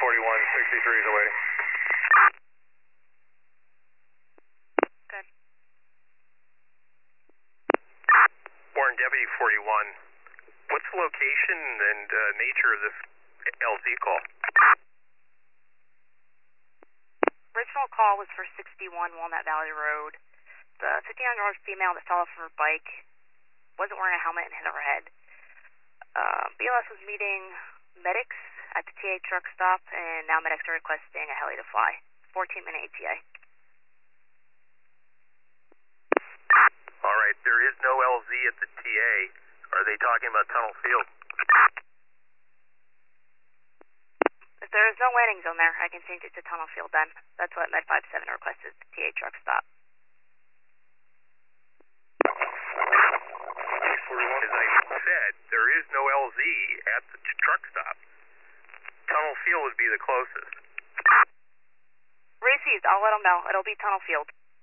4163 is awaiting. Good. Warren, Deputy 41, what's the location and nature of this LZ call? Original call was for 61 Walnut Valley Road. The 59-year-old female that fell off her bike wasn't wearing a helmet and hit her head. BLS was meeting medics at the TA truck stop, and now medics are requesting a heli to fly. 14-minute ETA. All right, there is no LZ at the TA. Are they talking about Tunnel Field? If there is no landing zone there, I can change it to Tunnel Field then. That's what Med 57 requested, the TA truck stop. As I said, there is no LZ at the truck stop. Tunnel Field would be the closest. Received. I'll let them know. It'll be Tunnel Field.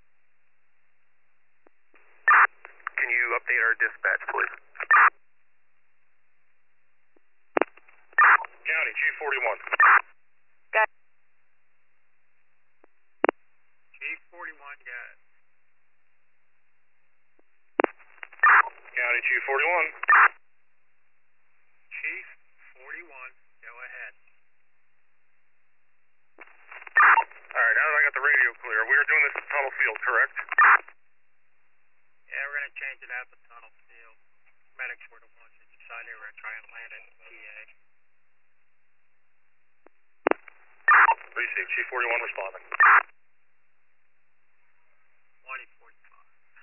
Can you update our dispatch, please? County, G41. Got it. G41, got it. County, G41. Chief 41, go ahead. All right, now that I got the radio clear, we are doing this at Tunnel Field, correct? Yeah, we're going to change it out to Tunnel Field. Medics were the ones that decided they were going to try and land at TA. Received, G41 responding. 2045.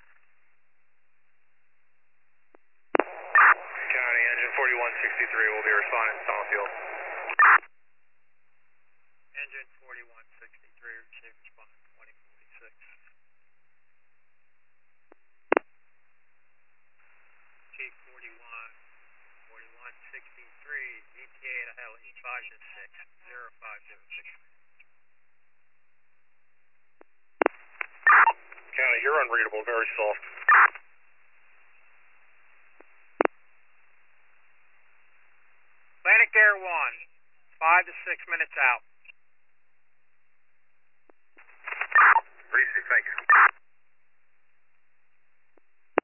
County, engine 4163 will be responding to Tunnel Field. Engine 4163, receive response 2046. G41, 4163, ETA to heli 5-6, 0506. County, you're unreadable, very soft. Atlantic Air 1, 5 to 6 minutes out. Received, thank you.